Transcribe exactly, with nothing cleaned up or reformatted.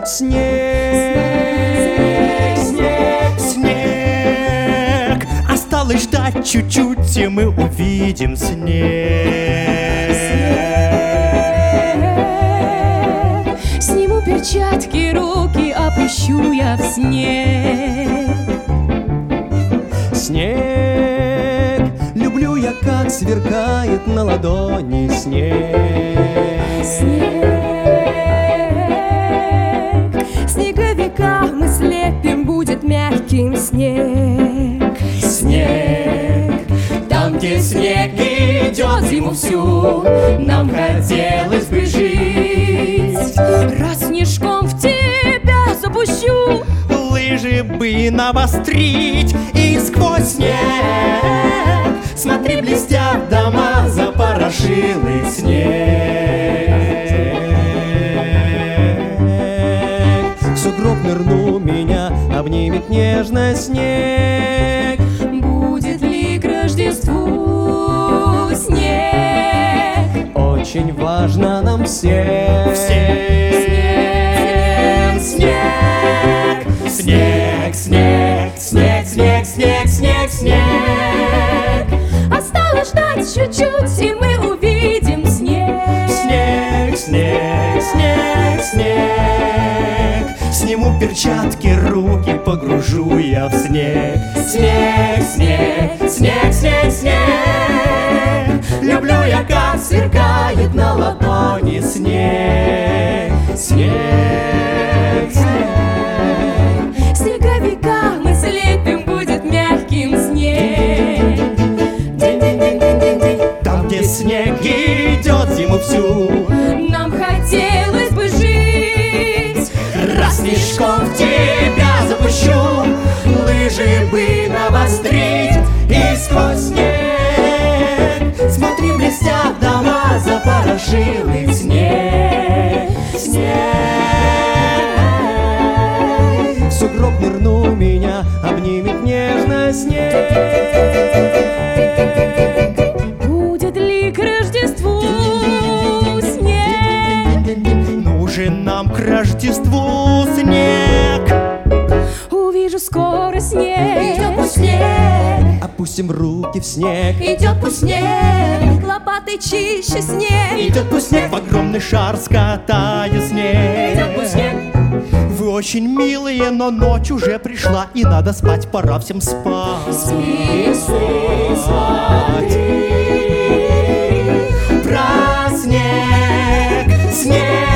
снег, снег, снег. Осталось ждать чуть-чуть, и мы увидим снег. Сниму перчатки, руки опущу я в снег. Снег, люблю я, как сверкает на ладони снег. Снег, снеговика мы слепим, будет мягким снег. Снег, там, где снег идет зиму всю, нам хотелось бы жить. Раз снежком в тебя запущу, лыжи бы навострить. И сквозь снег, смотри, блестят дома, запорошилый снег. В сугроб нырну, меня обнимет нежно снег. будет ли к Рождеству снег? Очень важно нам всем. Снег, снег, снег, снег, снег, снег, снег, снег. Осталось ждать чуть-чуть, и мы увидим снег. Снег, снег, снег, снег. Сниму перчатки, руки погружу я в снег. Снег, снег, снег, снег, снег. Люблю я, как сверкает на ладони снег. Снег, снег. Снеговика мы слепим, будет мягким снег. Там, где снег идет зиму всю, нам хотелось бы жить. раз снежком в тебя запущу, лыжи бы навострить. И сквозь снег, смотри, блестят дома, запорошилый снег. Снег, в сугроб нырну, меня обнимет нежно снег. Будет ли к Рождеству снег? Нужен нам к Рождеству снег. Увижу скоро снег. Идет пусть снег, Опустим руки в снег. идет пусть снег, Лопатой чище снег. Идет пусть снег, в огромный шар скатаю снег. идет пусть снег. Вы очень милые, но ночь уже пришла, и надо спать, пора всем спать. Спи, спи, Про снег, снег.